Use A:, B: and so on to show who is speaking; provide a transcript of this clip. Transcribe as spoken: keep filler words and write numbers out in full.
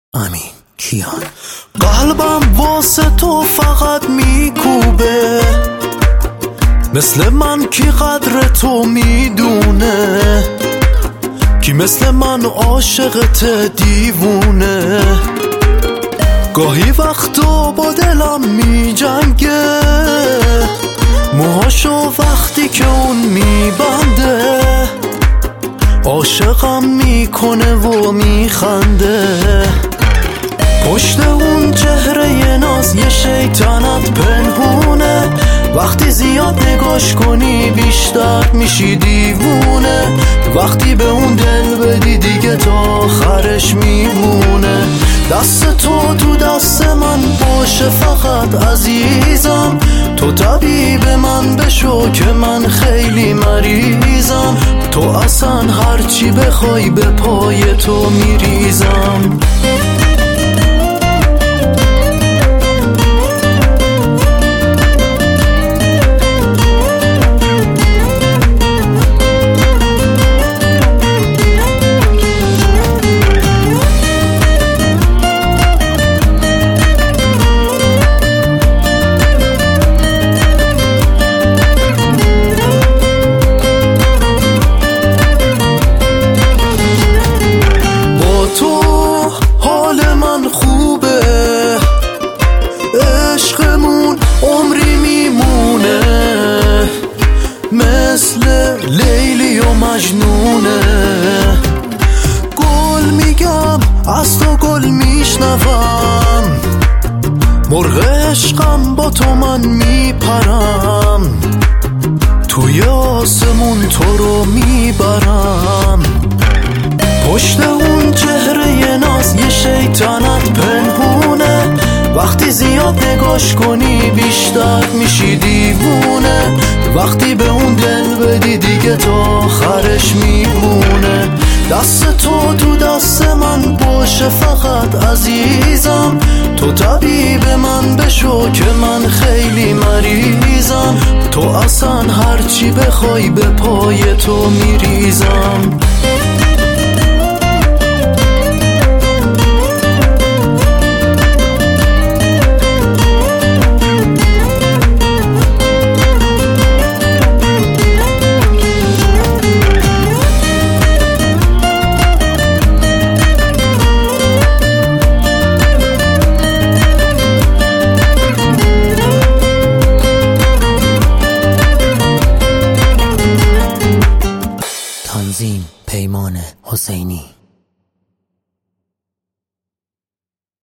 A: امین کیان. قلبم واسه تو فقط میکوبه، مثل من کی قدر تو میدونه، کی مثل من عاشقت دیوونه. گاهی وقتا با دلم میجنگه، موهاشو وقتی که اون میبنده، عاشقم میکنه و میخنده. پشت اون چهره ناز یه شیطنت پنهونه، وقتی زیاد نگاش کنی بیشتر میشی دیوونه. وقتی به اون دل بدی دیگه تا آخرش میمونه. دست تو تو دست من باشه فقط عزیزم، تو طبیب من بشو که من خیلی مریضم. تو اصلا هرچی بخوای به پای تو میریزم. عشقمون عمری میمونه، مثل لیلی و مجنونه. گل میگم از تو گل میشنوم، مرغ عشقم با تو من میپرم، توی آسمون تو رو میبرم. پشت اون چهره ناز یه شیطنت پنهونه، وقتی زیاد نگاش کنی بیشتر میشی دیوونه. وقتی به اون دل بدی دیگه تا آخرش میمونه. دست تو تو دست من باشه فقط عزیزم، تو طبیب من بشو که من خیلی مریضم. تو اصلا هرچی بخوای به پای تو میریزم.